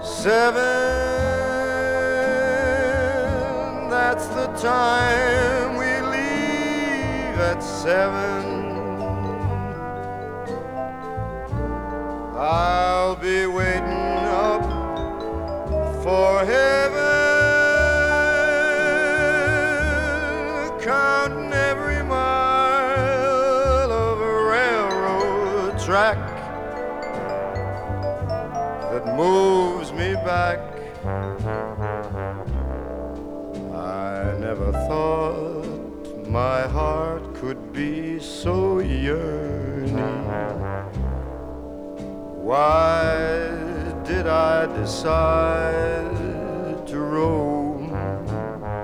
7, that's the time we leave at 7. I'll be waiting up for heaven, counting every mile of a railroad track that moves me back. I never thought my heart could be so yearning. Why did I decide